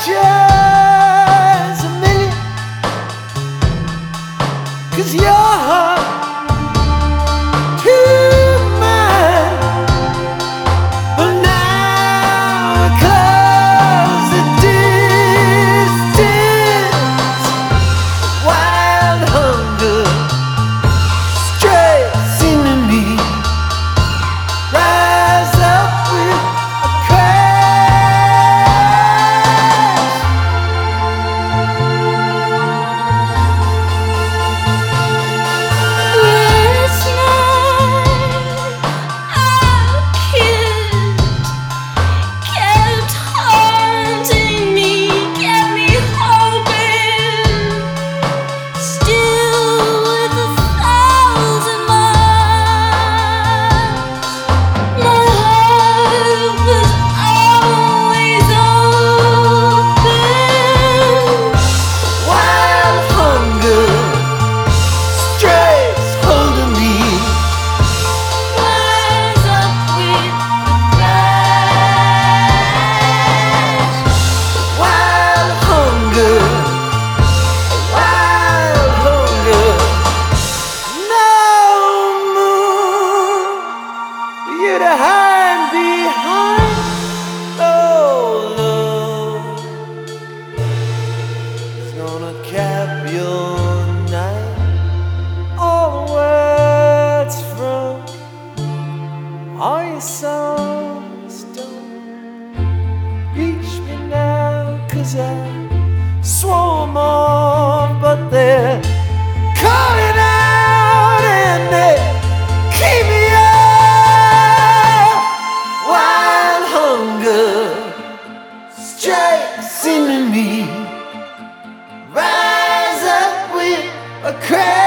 just a million, 'cause your heart to mine. But now across the distance, wild hunger strikes into me. Rise up with a crash. Last night our kiss kept haunting me, kept me hoping, still with 1,000 miles. My heart was always open. Wild hunger strikes hold of me. Rise up with a crash. Wild hunger, wild hunger. No moon for you to hide behind. Oh, love is gonna cap your night. All the words from all your songs don't reach me now, 'cause I swore 'em off, but they're calling out and they keep me up. Wild hunger strikes into me. Rise up with a crash.